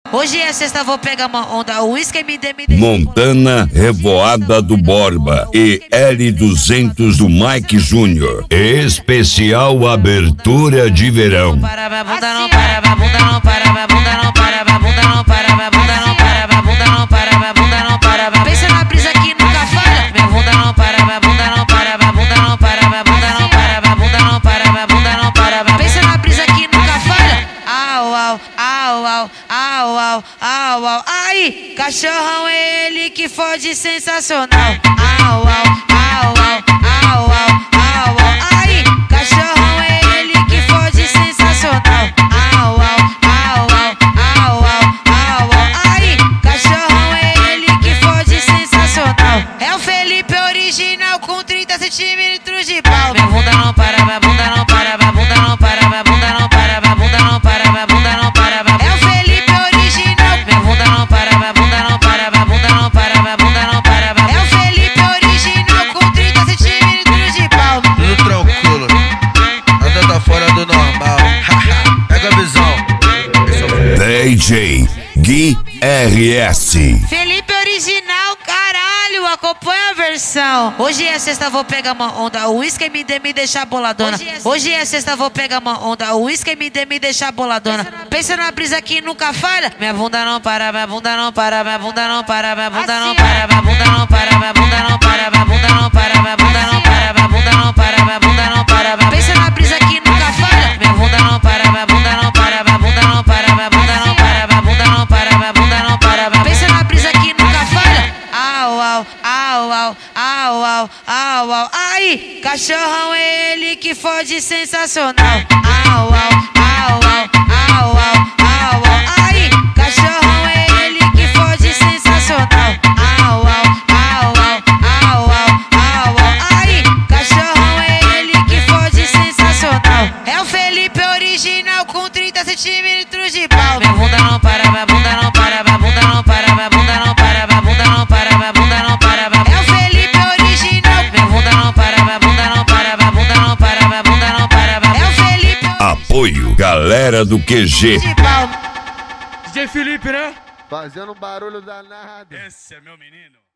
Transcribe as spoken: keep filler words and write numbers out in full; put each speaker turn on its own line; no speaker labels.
Hoje é sexta, vou pegar uma onda. O uísque me dê, me dê.
Montana, Revoada do Borba e L duzentos do Mike Júnior. Especial abertura de verão.
Para, vai bunda não para, vai bunda não para, vai bunda não para, vai bunda não para, vai bunda não para, vai bunda não para, vai bunda não para, vai. Pensa na brisa que nunca falha. Minha bunda não para, vai bunda não para, vai bunda não para, vai bunda não para, vai bunda não para, vai bunda não para, vai. Pensa na brisa que nunca falha. Au, au, au, au, au, au, au, au. Aí, cachorrão é ele que fode sensacional. Au, au, au, au, au, au, au, au. Aí, cachorrão é ele que fode sensacional. Au, au, au, au, au, au, au. Aí, cachorrão é ele que fode sensacional. É o Felipe original com trinta centímetros de pau. Minha bunda não para, minha bunda não para, minha bunda não para, minha bunda não para, minha bunda não para, minha bunda não para, minha. É o Felipe original. Minha bunda não para, minha bunda não para, minha bunda não para, minha bunda não para, minha. É o Felipe original com trinta centímetros de pau.
Tudo tranquilo, nada tá fora do normal. Pega a visão.
D J Gui R S.
Felipe original, caralho, acompanha a versão. Hoje é sexta, vou pegar uma onda. O uísque me dê, me deixar boladona. Hoje é sexta, vou pegar uma onda. O uísque me dê, me deixar boladona. Pensa na brisa que nunca falha. Minha bunda não para, minha bunda não para, minha bunda não para, minha bunda não para, minha bunda não para, minha bunda não para, minha bunda não para, minha bunda não para, minha bunda não para, minha bunda não para, minha. Pensa na brisa que nunca falha. Minha bunda não para, minha bunda não para, minha bunda não para, minha bunda não para, minha bunda não para, minha bunda não para, minha. Pensa na brisa que nunca falha. Au, au, au, au, au, au, au, au. Aí, cachorrão é ele que fode sensacional. Au, au, au, au, au, au, au, au. Aí, cachorrão é ele que fode sensacional. Au, au, au, au, au, au, au. Aí, cachorrão é ele que fode sensacional. É o Felipe original com trinta centímetros de pau. Minha bunda não para, minha bunda não para, minha bunda não para, minha bunda não para, minha bunda não para, minha bunda não para, minha. É o Felipe original. Minha bunda não para, minha bunda não para, minha bunda não para, minha bunda não para, minha. É o Felipe.
Apoio, galera do Q G.
De pau.
D J Felipe, né?
Fazendo um barulho danado.
Esse é meu menino.